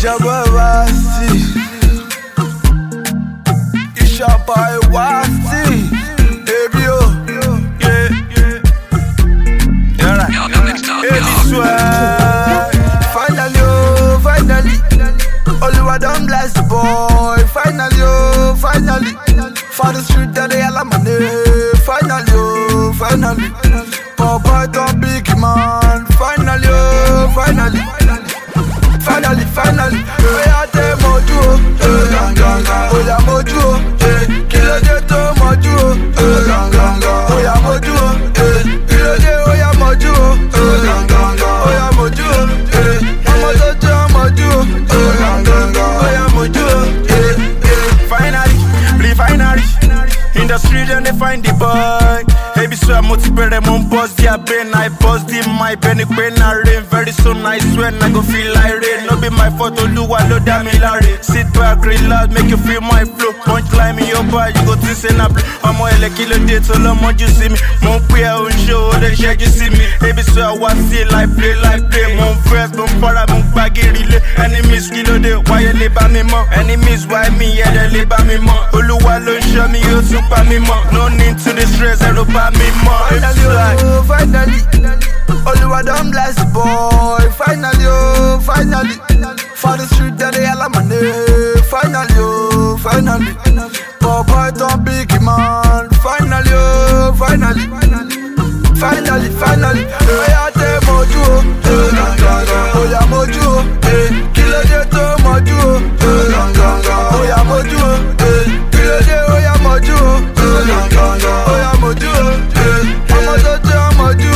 your boy Wasti. It's your boy Wasti. Baby, oh, yeah. You're right. Baby, swear. Finally, oh, finally. Oluwa don bless the boy. Finally, oh, finally. For the street that they all money. Finally, oh, finally. Poor boy don't big man. Finally, oh, finally. Finally, finally. Oya te moju, oya moju, kilo de to moju, oya moju, kilo de oya moju, oya moju, ọmọ tó jẹ́ moju, oya moju. Finally, refinery. In the street and they find the boy. Baby, so I'm motivated, mon boss their brain. I bust in my penny when I rain. Very soon I swear I go feel like rain. No be my photo, Lua, load down me Larry. Sit back, relax, make you feel my flow. Punchline me your boy, you go to say na blue. I'm a kilo date, so long you see me. Mon prayer on show, then check you see me. Baby, so I was still like play. Mon first, mon para, mon baggy relay. Enemies kilo day, why you live by me more? Enemies why me, yeah, they live by me more. Oluwa lo show me, you super me more. No need to the stress, I don't buy me more. Finally, oh, finally. Oluwa don bless the boy. Finally, oh, finally. For the street that they all money. Finally, oh, finally. Poor boy don't big man. Finally, oh, finally. Finally. Oya te moju, oya moju, kilo de to moju, oya moju, kilo de oya moju, oya moju, ọmọ tó jẹ́ moju,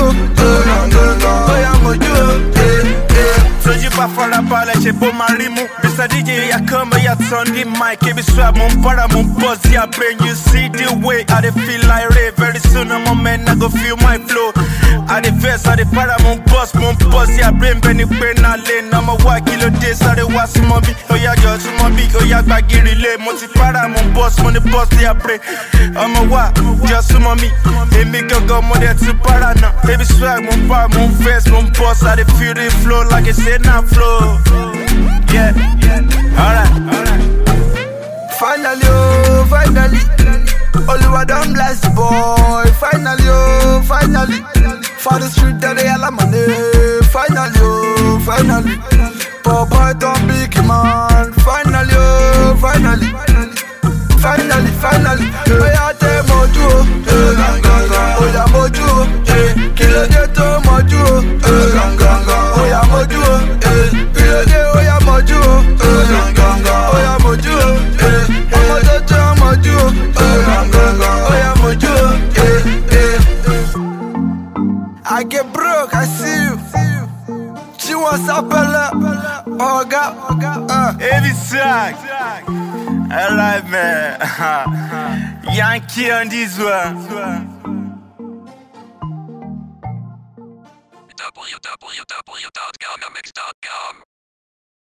oya moju. Soji pa farabalẹ̀ ṣe bó máa rí mú. Mr. DJ ya come ya turn the mic. Ebi swag mo ń para mo ń buzz ya brain. You see the way I dey feel like rain. Very soon I'm a man, I go feel my flow. I dey vex, I dey para mo ń buzz ya brain. Bẹ́ni pé náà lè nà ọmọ wá kìlọ̀ dé sáré wá súnmọ́ bí. Oya jọ súnmọ́ bí, oya gbàgìrì lé. Mo ti para mo ń buzz ya brain. Ọmọ wá jọ súnmọ́ mi. Èmi gangan mo dẹ̀ ti para náà. Ebi swag mo ń para mo ń vex mo ń buzz. I dey feel the flow like it's in a flow. Yeah, alright. Finally, oh, finally. Oluwa don bless the boy. Finally, oh, finally. For the street that they all money. Finally, oh, finally. Poor boy don't big man. Finally, oh, finally. Finally. Oya te moju, oya moju, kilo de to moju, oya moju, kilo de oya moju, oya moju, ọmọ tó jẹ́ moju, oya moju. I get broke, I see you. She wants up Oga, heavy sack. Alright, man. Yankee on this one. www.gamamix.com